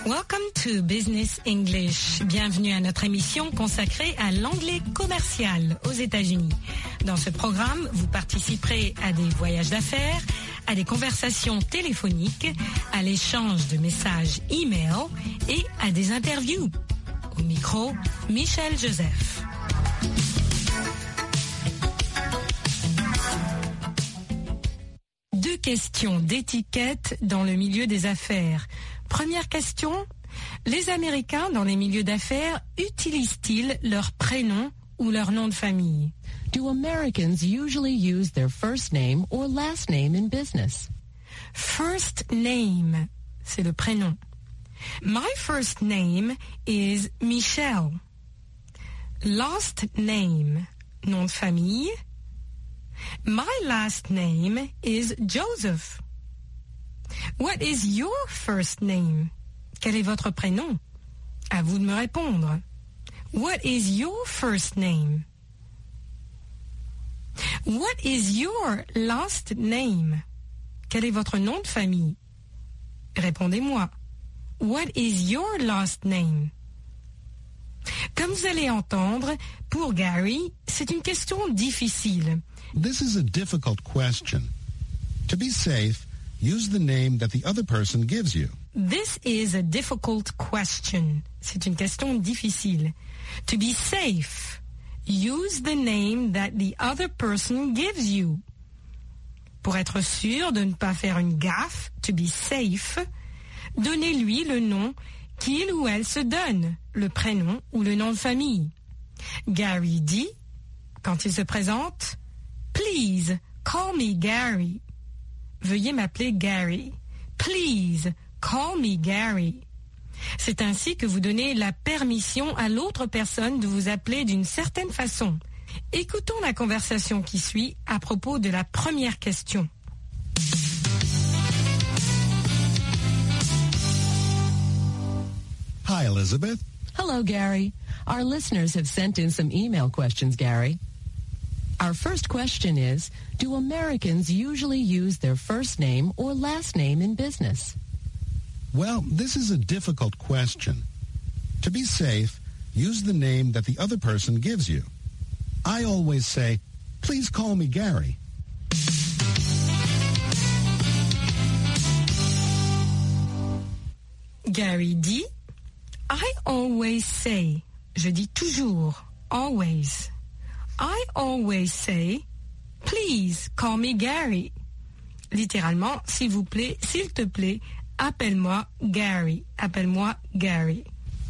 Welcome to Business English. Bienvenue à notre émission consacrée à l'anglais commercial aux États-Unis. Dans ce programme, vous participerez à des voyages d'affaires, à des conversations téléphoniques, à l'échange de messages e-mail et à des interviews. Au micro, Michel Joseph. Deux questions d'étiquette dans le milieu des affaires. Première question, les Américains dans les milieux d'affaires utilisent-ils leur prénom ou leur nom de famille? Do Americans usually use their first name or last name in business? First name, c'est le prénom. My first name is Michelle. Last name, nom de famille. My last name is Joseph. What is your first name? Quel est votre prénom? À vous de me répondre. What is your first name? What is your last name? Quel est votre nom de famille? Répondez-moi. What is your last name? Comme vous allez entendre, pour Gary, c'est une question difficile. This is a difficult question. To be safe, use the name that the other person gives you. This is a difficult question. C'est une question difficile. To be safe, use the name that the other person gives you. Pour être sûr de ne pas faire une gaffe, to be safe, donnez-lui le nom qu'il ou elle se donne, le prénom ou le nom de famille. Gary dit, quand il se présente, Please, call me Gary. Veuillez m'appeler Gary. Please, call me Gary. C'est ainsi que vous donnez la permission à l'autre personne de vous appeler d'une certaine façon. Écoutons la conversation qui suit à propos de la première question. Hi, Elizabeth. Hello, Gary. Our listeners have sent in some email questions, Gary. Our first question is, do Americans usually use their first name or last name in business? Well, this is a difficult question. To be safe, use the name that the other person gives you. I always say, please call me Gary. Gary dit, I always say, je dis toujours, always. I always say, please call me Gary. Littéralement, s'il vous plaît, s'il te plaît, appelle-moi Gary. Appelle-moi Gary.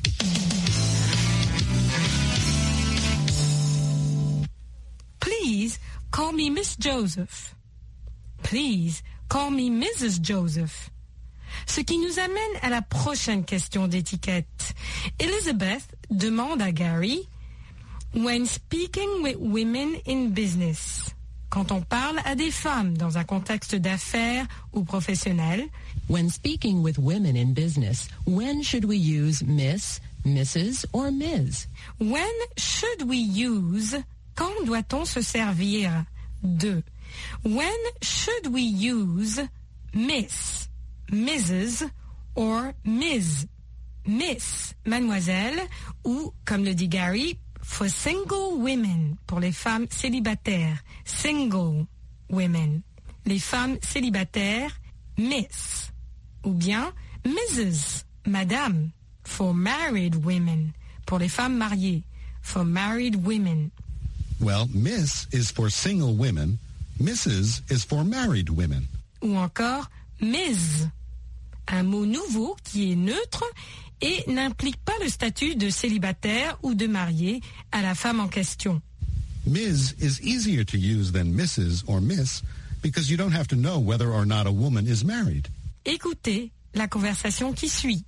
Please call me Miss Joseph. Please call me Mrs. Joseph. Ce qui nous amène à la prochaine question d'étiquette. Elizabeth demande à Gary, when speaking with women in business, quand on parle à des femmes dans un contexte d'affaires ou professionnel, when speaking with women in business, when should we use Miss, Mrs. or Ms? When should we use, quand doit-on se servir de? When should we use Miss, Mrs. or Ms? Miss, mademoiselle, ou, comme le dit Gary, for single women, pour les femmes célibataires, single women. Les femmes célibataires, Miss. Ou bien Mrs., madame, for married women, pour les femmes mariées, for married women. Well, Miss is for single women, Mrs. is for married women. Ou encore Ms., un mot nouveau qui est neutre et n'implique pas le statut de célibataire ou de marié à la femme en question. Ms. is easier to use than Mrs. or Miss because you don't have to know whether or not a woman is married. Écoutez la conversation qui suit.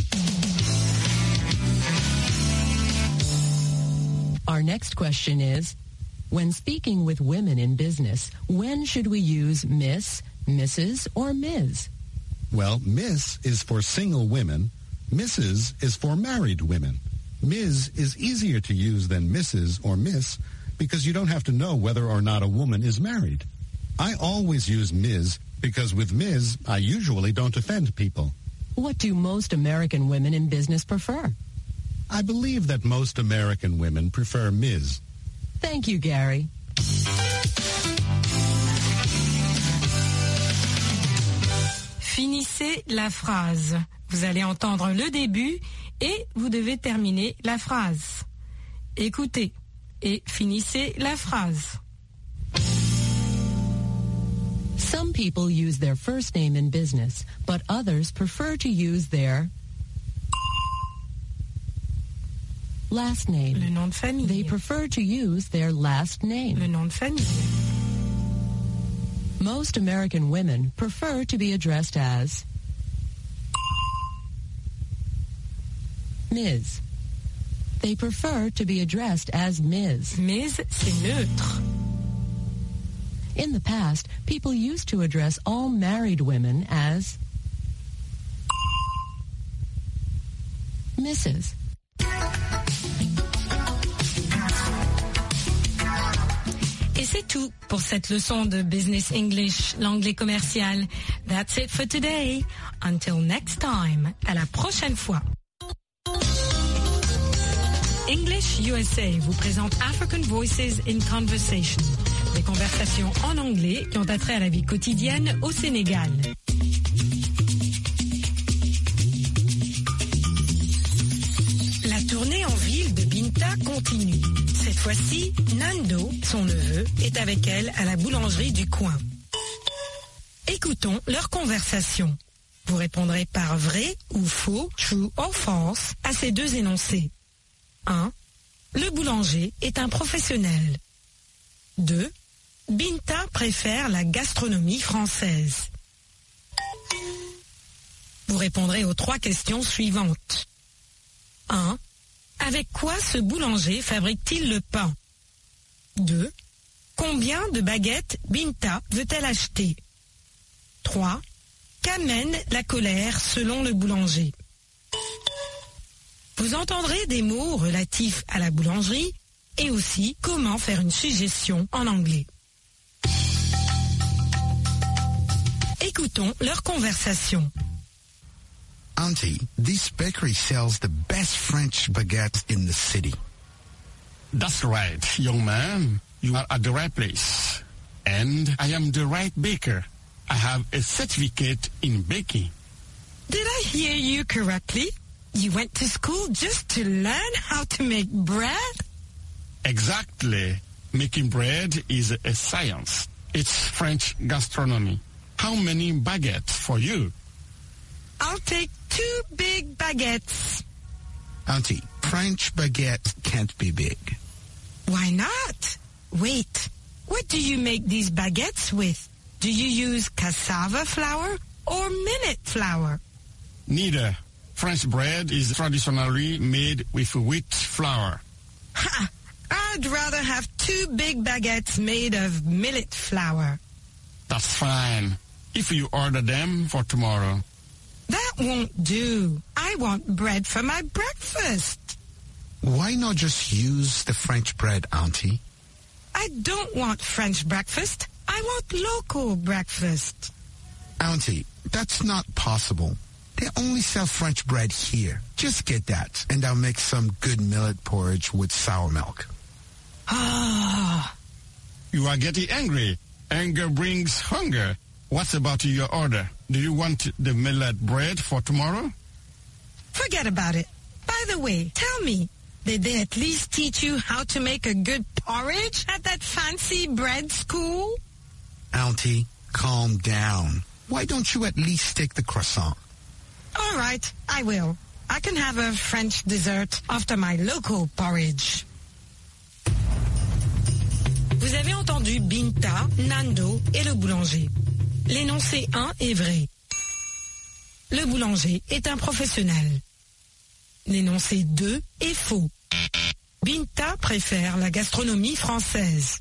Our next question is, when speaking with women in business, when should we use Miss, Mrs. or Ms? Well, Miss is for single women, Mrs. is for married women. Ms. is easier to use than Mrs. or Miss because you don't have to know whether or not a woman is married. I always use Ms. because with Ms. I usually don't offend people. What do most American women in business prefer? I believe that most American women prefer Ms. Thank you, Gary. Finissez la phrase. Vous allez entendre le début et vous devez terminer la phrase. Écoutez et finissez la phrase. Some people use their first name in business, but others prefer to use their last name. Le nom de famille. They prefer to use their last name. Le nom de famille. Most American women prefer to be addressed as Ms. They prefer to be addressed as Ms. Ms, c'est neutre. In the past, people used to address all married women as Mrs. Et c'est tout pour cette leçon de Business English, l'anglais commercial. That's it for today. Until next time. À la prochaine fois. English USA vous présente African Voices in Conversation. Des conversations en anglais qui ont attrait à la vie quotidienne au Sénégal. La tournée en ville de Binta continue. Cette fois-ci, Nando, son neveu, est avec elle à la boulangerie du coin. Écoutons leur conversation. Vous répondrez par vrai ou faux, true or false, à ces deux énoncés. 1. Le boulanger est un professionnel. 2. Binta préfère la gastronomie française. Vous répondrez aux 3 questions suivantes. 1. Avec quoi ce boulanger fabrique-t-il le pain? 2. Combien de baguettes Binta veut-elle acheter? 3. Qu'amène la colère selon le boulanger? Vous entendrez des mots relatifs à la boulangerie et aussi comment faire une suggestion en anglais. Écoutons leur conversation. Auntie, this bakery sells the best French baguettes in the city. That's right, young man. You are at the right place. And I am the right baker. I have a certificate in baking. Did I hear you correctly? You went to school just to learn how to make bread? Exactly. Making bread is a science. It's French gastronomy. How many baguettes for you? I'll take 2 big baguettes. Auntie, French baguette can't be big. Why not? Wait, what do you make these baguettes with? Do you use cassava flour or millet flour? Neither. French bread is traditionally made with wheat flour. Ha! I'd rather have 2 big baguettes made of millet flour. That's fine. If you order them for tomorrow. That won't do. I want bread for my breakfast. Why not just use the French bread, Auntie? I don't want French breakfast. I want local breakfast. Auntie, that's not possible. They only sell French bread here. Just get that, and I'll make some good millet porridge with sour milk. Ah. You are getting angry. Anger brings hunger. What about your order? Do you want the millet bread for tomorrow? Forget about it. By the way, tell me, did they at least teach you how to make a good porridge at that fancy bread school? Auntie, calm down. Why don't you at least take the croissant? All right, I will. I can have a French dessert after my local porridge. Vous avez entendu Binta, Nando et le boulanger. L'énoncé 1 est vrai. Le boulanger est un professionnel. L'énoncé 2 est faux. Binta préfère la gastronomie française.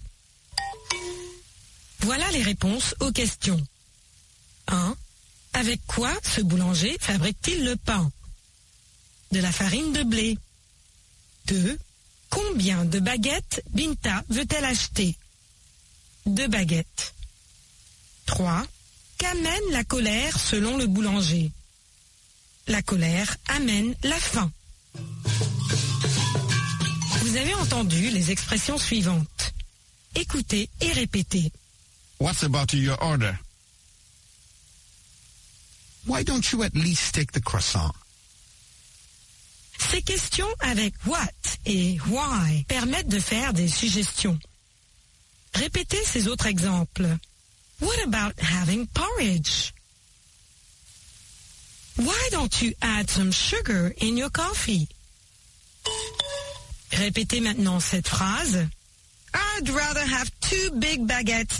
Voilà les réponses aux questions. 1. Avec quoi ce boulanger fabrique-t-il le pain? De la farine de blé. 2. Combien de baguettes Binta veut-elle acheter? 2 baguettes. 3. Qu'amène la colère selon le boulanger? la colère amène la faim. Vous avez entendu les expressions suivantes. Écoutez et répétez. What's about your order? Why don't you at least take the croissant? Ces questions avec what et why permettent de faire des suggestions. Répétez ces autres exemples. What about having porridge? Why don't you add some sugar in your coffee? Répétez maintenant cette phrase. I'd rather have 2 big baguettes.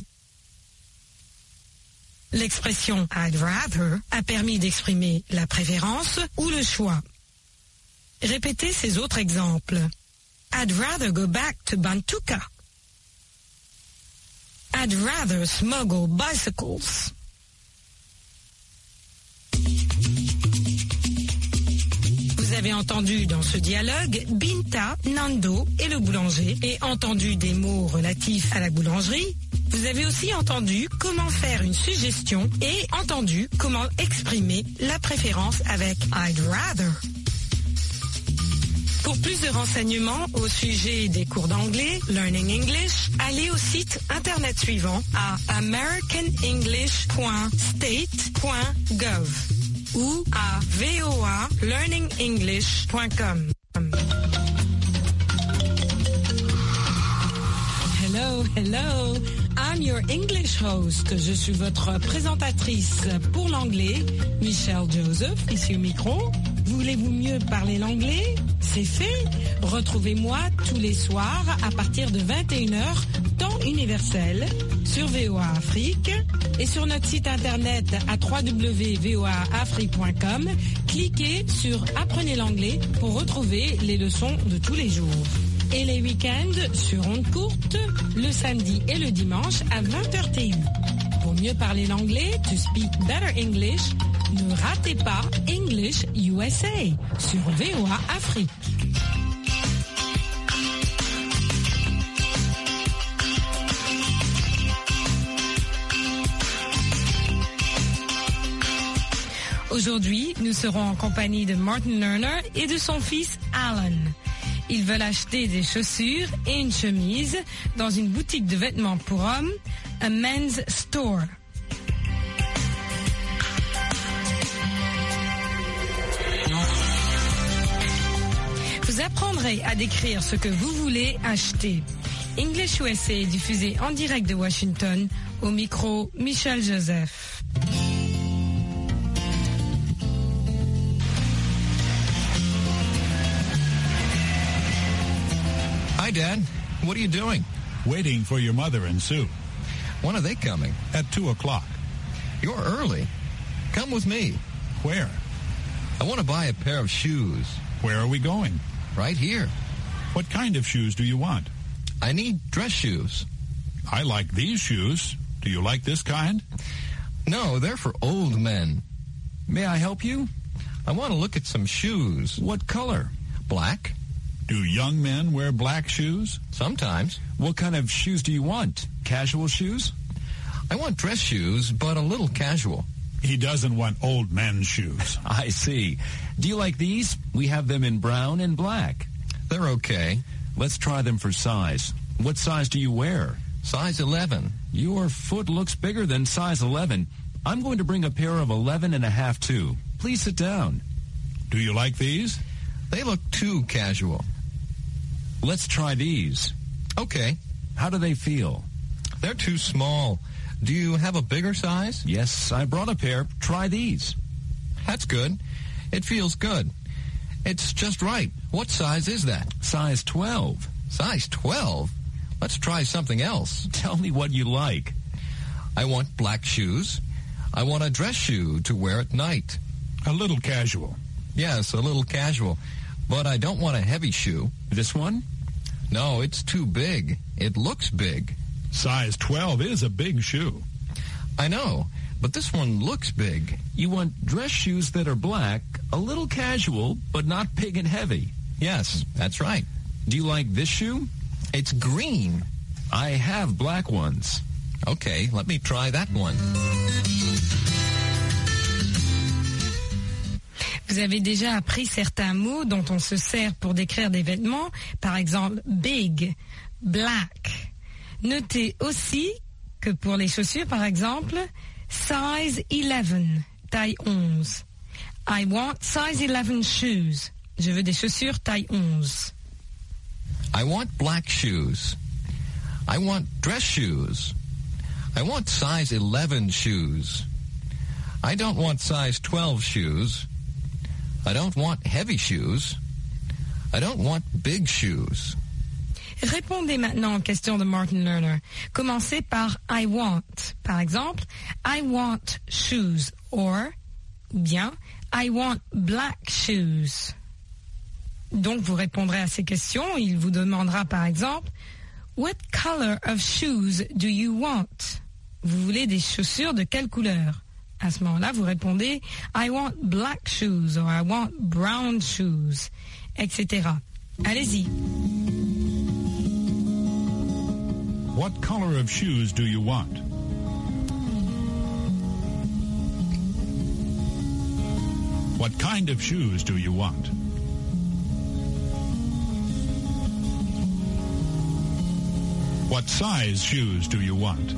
L'expression I'd rather a permis d'exprimer la préférence ou le choix. Répétez ces autres exemples. I'd rather go back to Bantuka. I'd rather smuggle bicycles. Vous avez entendu dans ce dialogue Binta, Nando et le boulanger et entendu des mots relatifs à la boulangerie. Vous avez aussi entendu comment faire une suggestion et entendu comment exprimer la préférence avec I'd rather. Pour plus de renseignements au sujet des cours d'anglais, Learning English, allez au site internet suivant à americanenglish.state.gov ou à voalearningenglish.com. Hello, hello. I'm your English host. Je suis votre présentatrice pour l'anglais, Michelle Joseph, ici au micro. Voulez-vous mieux parler l'anglais? C'est fait. Retrouvez-moi tous les soirs à partir de 21h, temps universel, sur VOA Afrique et sur notre site internet à www.voaafrique.com. Cliquez sur Apprenez l'anglais pour retrouver les leçons de tous les jours. Et les week-ends sur ondes courtes, le samedi et le dimanche à 20h TU. Pour mieux parler l'anglais, to speak better English, ne ratez pas English USA sur VOA Afrique. Aujourd'hui, nous serons en compagnie de Martin Lerner et de son fils Alan. Ils veulent acheter des chaussures et une chemise dans une boutique de vêtements pour hommes, a men's store. Vous apprendrez à décrire ce que vous voulez acheter. English USA est diffusé en direct de Washington, au micro Michel Joseph. Hi, Dad. What are you doing? Waiting for your mother and Sue. When are they coming? At 2 o'clock. You're early. Come with me. Where? I want to buy a pair of shoes. Where are we going? Right here. What kind of shoes do you want? I need dress shoes. I like these shoes. Do you like this kind? No, they're for old men. May I help you? I want to look at some shoes. What color? Black. Do young men wear black shoes? Sometimes. What kind of shoes do you want? Casual shoes? I want dress shoes, but a little casual. He doesn't want old men's shoes. I see. Do you like these? We have them in brown and black. They're okay. Let's try them for size. What size do you wear? Size 11. Your foot looks bigger than size 11. I'm going to bring a pair of 11 and a half too. Please sit down. Do you like these? They look too casual. Let's try these. Okay. How do they feel? They're too small. Do you have a bigger size? Yes, I brought a pair. Try these. That's good. It feels good. It's just right. What size is that? Size 12. Size 12? Let's try something else. Tell me what you like. I want black shoes. I want a dress shoe to wear at night. A little casual. Yes, a little casual. But I don't want a heavy shoe. This one? No, it's too big. It looks big. Size 12 is a big shoe. I know, but this one looks big. You want dress shoes that are black, a little casual, but not big and heavy. Yes, that's right. Do you like this shoe? It's green. I have black ones. Okay, let me try that one. Vous avez déjà appris certains mots dont on se sert pour décrire des vêtements, par exemple big, black. Notez aussi que pour les chaussures, par exemple, size 11, taille 11. I want size 11 shoes. Je veux des chaussures taille 11. I want black shoes. I want dress shoes. I want size 11 shoes. I don't want size 12 shoes. I don't want heavy shoes. I don't want big shoes. Répondez maintenant aux questions de Martin Lerner. Commencez par I want. Par exemple, I want shoes or bien I want black shoes. Donc vous répondrez à ces questions. Il vous demandera par exemple What color of shoes do you want? Vous voulez des chaussures de quelle couleur? À ce moment-là, vous répondez I want black shoes or I want brown shoes, etc. Allez-y. What color of shoes do you want? What kind of shoes do you want? What size shoes do you want?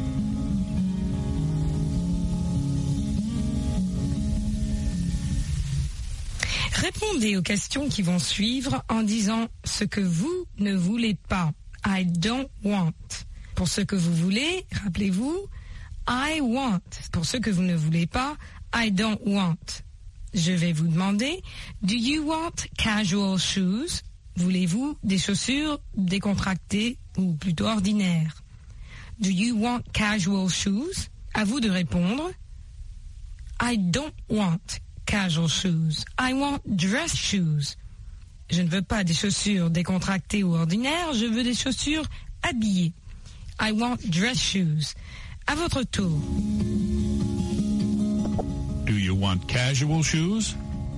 Répondez aux questions qui vont suivre en disant ce que vous ne voulez pas. I don't want. Pour ce que vous voulez, rappelez-vous, I want. Pour ce que vous ne voulez pas, I don't want. Je vais vous demander, do you want casual shoes? Voulez-vous des chaussures décontractées ou plutôt ordinaires? Do you want casual shoes? À vous de répondre, I don't want casual shoes. I want dress shoes. Je ne veux pas des chaussures décontractées ou ordinaires, je veux des chaussures habillées. I want dress shoes. À votre tour. Do you want casual shoes?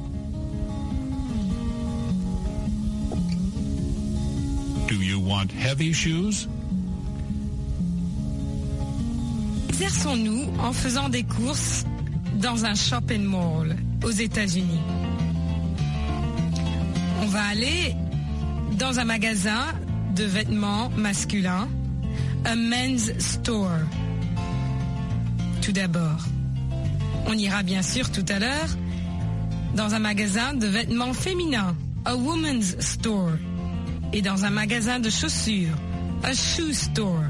Do you want heavy shoes? Exerçons-nous en faisant des courses dans un shopping mall aux États-Unis. On va aller dans un magasin de vêtements masculins, a men's store. Tout d'abord, on ira bien sûr tout à l'heure dans un magasin de vêtements féminins, a woman's store. Et dans un magasin de chaussures, a shoe store.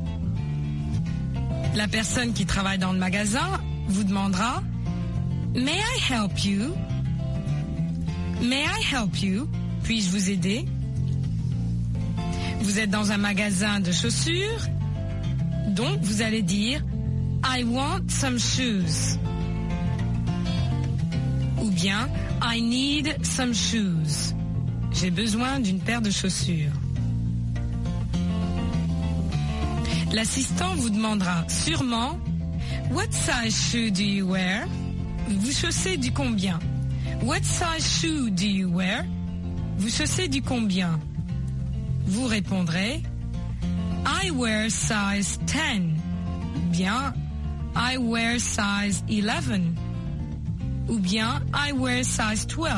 La personne qui travaille dans le magasin vous demandera May I help you? May I help you? Puis-je vous aider? Vous êtes dans un magasin de chaussures, donc vous allez dire I want some shoes. Ou bien I need some shoes. J'ai besoin d'une paire de chaussures. L'assistant vous demandera sûrement What size shoe do you wear? Vous chaussez du combien? What size shoe do you wear? Vous chaussez du combien? Vous répondrez I wear size 10. Bien, I wear size 11. Ou bien, I wear size 12.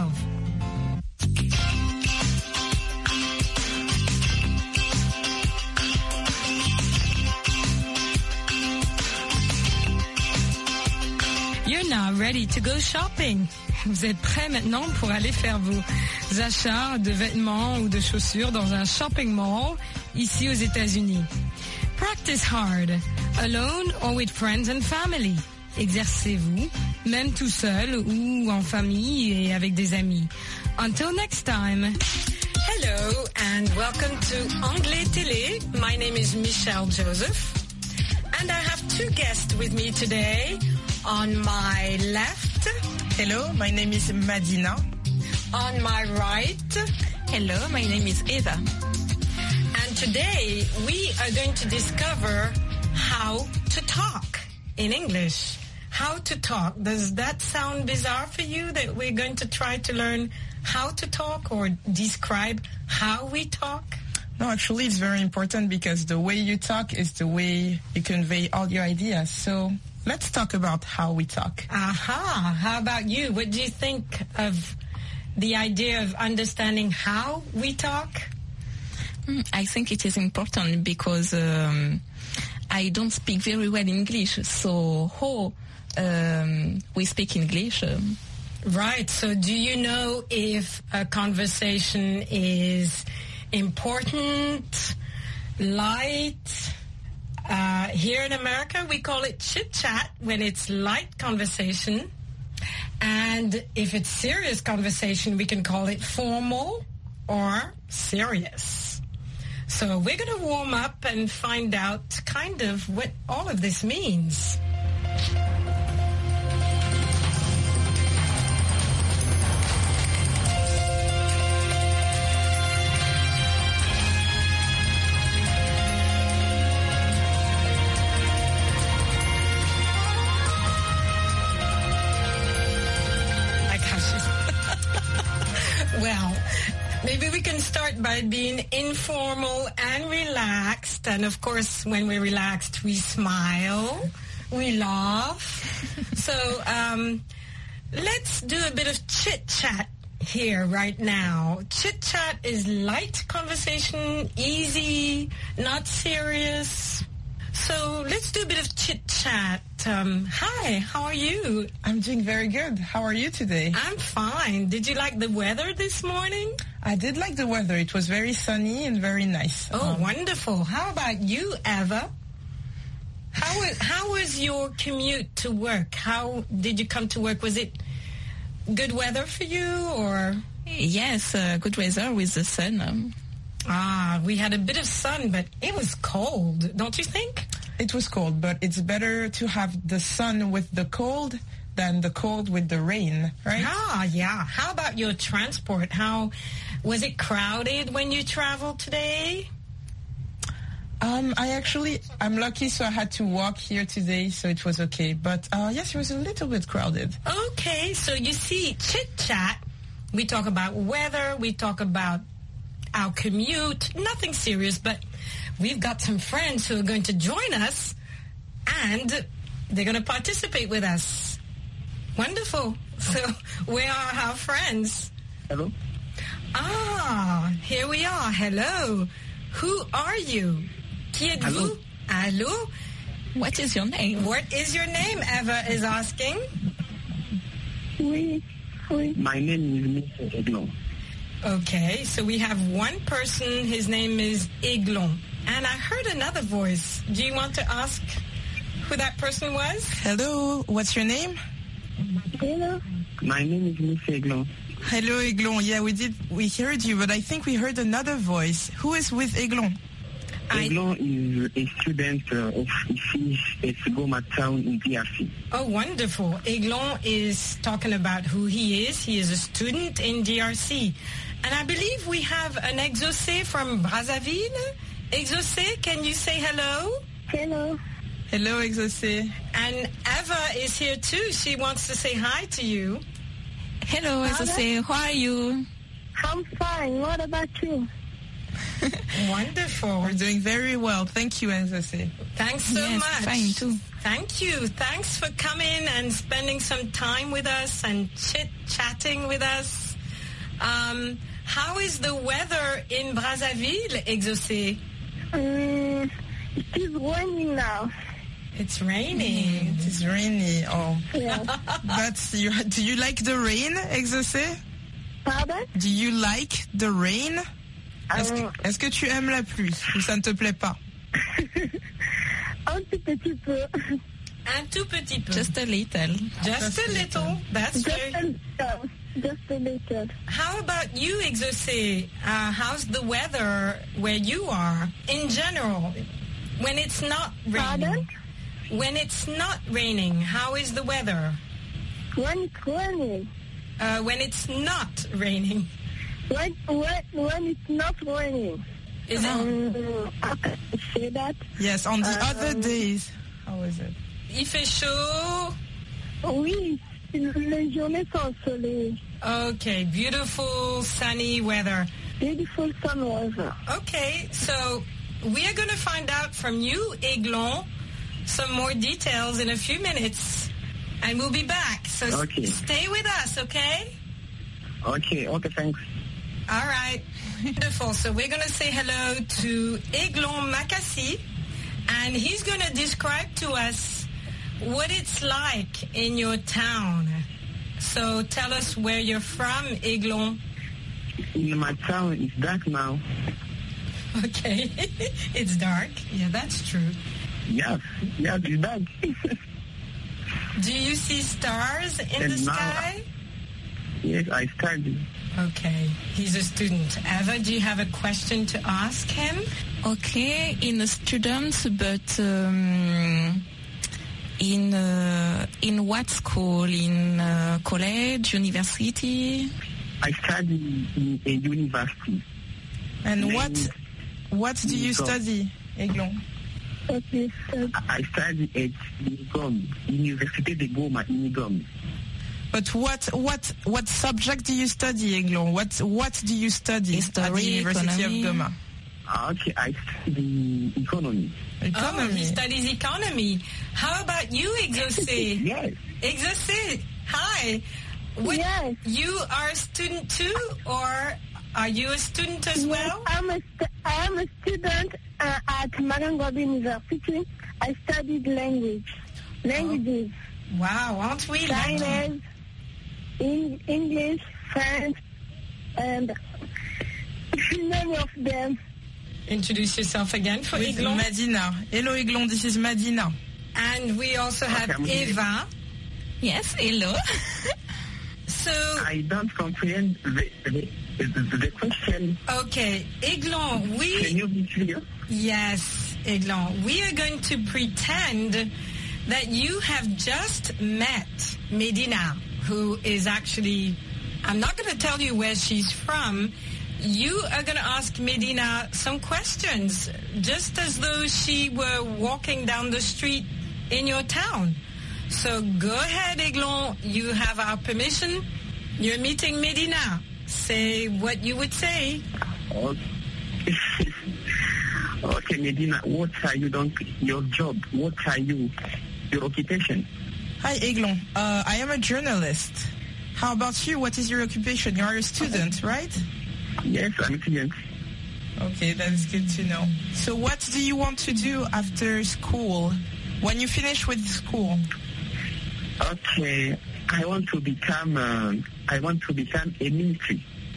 You're now ready to go shopping. Vous êtes prêts maintenant pour aller faire vos achats de vêtements ou de chaussures dans un shopping mall ici aux États-Unis. Practice hard, alone or with friends and family. Exercez-vous, même tout seul ou en famille et avec des amis. Until next time. Hello and welcome to Anglais Télé. My name is Michelle Joseph and I have two guests with me today. On my left, hello, my name is Madina. On my right, hello, my name is Eva. And today we are going to discover how to talk in English. How to talk. Does that sound bizarre for you that we're going to try to learn how to talk or describe how we talk? No, actually it's very important because the way you talk is the way you convey all your ideas. So let's talk about how we talk. Aha. How about you? What do you think of the idea of understanding how we talk? I think it is important because I don't speak very well English, so how we speak English? Right. So do you know if a conversation is important, light? Here in America, we call it chit-chat when it's light conversation. And if it's serious conversation, we can call it formal or serious. So we're going to warm up and find out kind of what all of this means. Well, maybe we can start by being informal and relaxed. And of course, when we're relaxed, we smile, we laugh. So let's do a bit of chit-chat here right now. Chit-chat is light conversation, easy, not serious. So let's do a bit of chit-chat. Hi, how are you? I'm doing very good. How are you today? I'm fine. Did you like the weather this morning? I did like the weather. It was very sunny and very nice. Oh, wonderful. How about you, Eva? How was your commute to work? How did you come to work? Was it good weather for you, or? Yes, good weather with the sun. We had a bit of sun, but it was cold, don't you think? It was cold, but it's better to have the sun with the cold than the cold with the rain, right? Yeah. How about your transport? How was it crowded when you traveled today? I'm lucky, so I had to walk here today, so it was okay. But yes, it was a little bit crowded. Okay, so you see, chit-chat, we talk about weather, we talk about our commute, nothing serious, but we've got some friends who are going to join us, and they're going to participate with us. Wonderful. So where are our friends? Hello. Here we are. Hello. Who are you? Qui êtes-vous? Allô? What is your name? What is your name? Eva is asking. Oui. My name is Mr. Eglon. Okay, so we have one person, his name is Eglon. And I heard another voice. Do you want to ask who that person was? Hello, what's your name? Hello. My name is Mr. Eglon. Hello, Eglon. Yeah, we heard you, but I think we heard another voice. Who is with Eglon? Eglon is a student of IFIS at Goma Town in DRC. Oh, wonderful. Eglon is talking about who he is. He is a student in DRC. And I believe we have an Exaucé from Brazzaville. Exaucé, can you say hello? Hello. Hello, Exaucé. And Eva is here too. She wants to say hi to you. Hello, Exaucé. How are you? I'm fine. What about you? Wonderful. We're doing very well. Thank you, Exaucé. Thanks so much. Fine too. Thank you. Thanks for coming and spending some time with us and chit-chatting with us. How is the weather in Brazzaville, Exaucé? It is raining now. It's raining. It is rainy. Oh. Yeah. Do you like the rain, Exaucé? Pardon? Do you like the rain? Est-ce que tu aimes la pluie ou ça ne te plaît pas? Un tout petit peu. Un tout petit peu. Just a little. Just a little. That's very... Just a little. How about you, Exaucé? How's the weather where you are in general? When it's not raining. Pardon? When it's not raining, how is the weather? When it's raining. When it's not raining. When it's not raining. Is it? I can say that. Yes, on the other days. How is it? Il fait chaud. Oui, les journées sont ensoleillées. Okay, beautiful sunny weather. Beautiful sun weather. Okay, so we are going to find out from you, Eglon, some more details in a few minutes. And we'll be back. So okay. Stay with us, okay? Okay, thanks. All right. Wonderful. So we're going to say hello to Eglon Makassi, and he's going to describe to us what it's like in your town. So tell us where you're from, Eglon. In my town, it's dark now. Okay. It's dark. Yeah, that's true. Yes, it's dark. Do you see stars in the sky? Yes, I study. Okay. He's a student. Eva, do you have a question to ask him? Okay, in a student, but in what school? In college, university? I study in a university. And what do you study, Eglon? I study at Unigom, Université de Goma, Unigom. But what subject do you study, Eglon? What do you study History, at the University economy. of Goma? Okay, I study economy. Oh, he studies economy. How about you, Exaucé? Yes. Exaucé, hi. Yes. You are a student too, or are you a student as well? I am a student at Marangobi University. I studied languages. Wow, aren't we lucky? Chinese, English, French, and many of them. Introduce yourself again for With Eglon. Madina. Hello, Eglon. This is Madina. And we also have Eva. Yes, hello. So I don't comprehend the question. Okay, Eglon, Can you be clear? Yes, Eglon. We are going to pretend that you have just met Medina, who is actually, I'm not going to tell you where she's from. You are going to ask Medina some questions, just as though she were walking down the street in your town. So go ahead, Eglon. You have our permission. You're meeting Medina. Say what you would say. Okay, Medina, what are you doing? Your job? What are you? Your occupation? Hi, Eglon. I am a journalist. How about you? What is your occupation? You are a student, right? Yes, I'm a student. Okay, that is good to know. So what do you want to do after school? When you finish with school? Okay, I want to become a minister.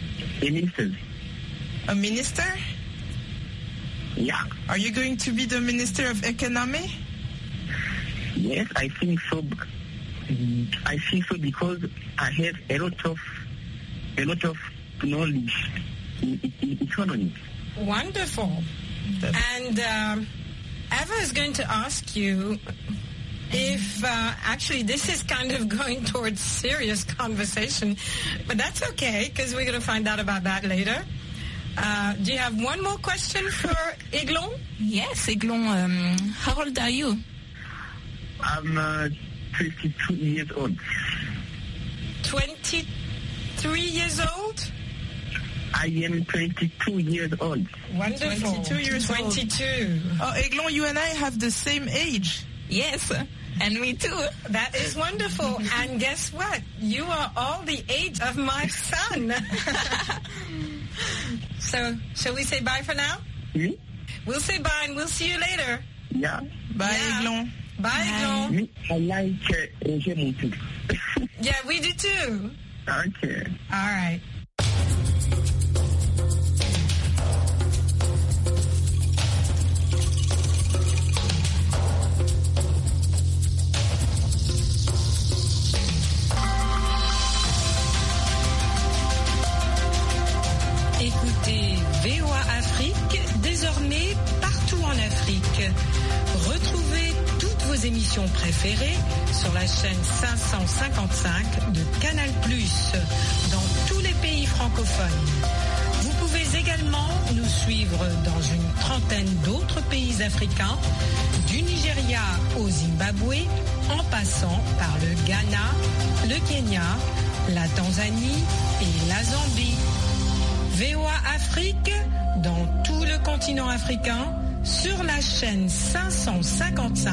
A minister? Yeah. Are you going to be the Minister of Economy? Yes, I think so. I think so because I have a lot of knowledge in economy. Wonderful. And Eva is going to ask you if, actually this is kind of going towards serious conversation, but that's okay because we're going to find out about that later. Do you have one more question for Eglon? Yes, Eglon. How old are you? I'm 22 years old. 23 years old? I am 22 years old. Wonderful. 22 years old. 22. Oh, Eglon, you and I have the same age. Yes, and me too. That is wonderful. And guess what? You are all the age of my son. So, shall we say bye for now? Hmm? We'll say bye and we'll see you later. Yeah. Bye, Yeah. Eglon. Bye, Eglon. I like Roger Montou. Yeah, we do too. Okay. All right. Écoutez VOA Afrique, désormais partout en Afrique. Retrouvez toutes vos émissions préférées sur la chaîne 555 de Canal+, dans tous les pays francophones. Vous pouvez également nous suivre dans une trentaine d'autres pays africains, du Nigeria au Zimbabwe, en passant par le Ghana, le Kenya, la Tanzanie et la Zambie. VOA Afrique, dans tout le continent africain, sur la chaîne 555.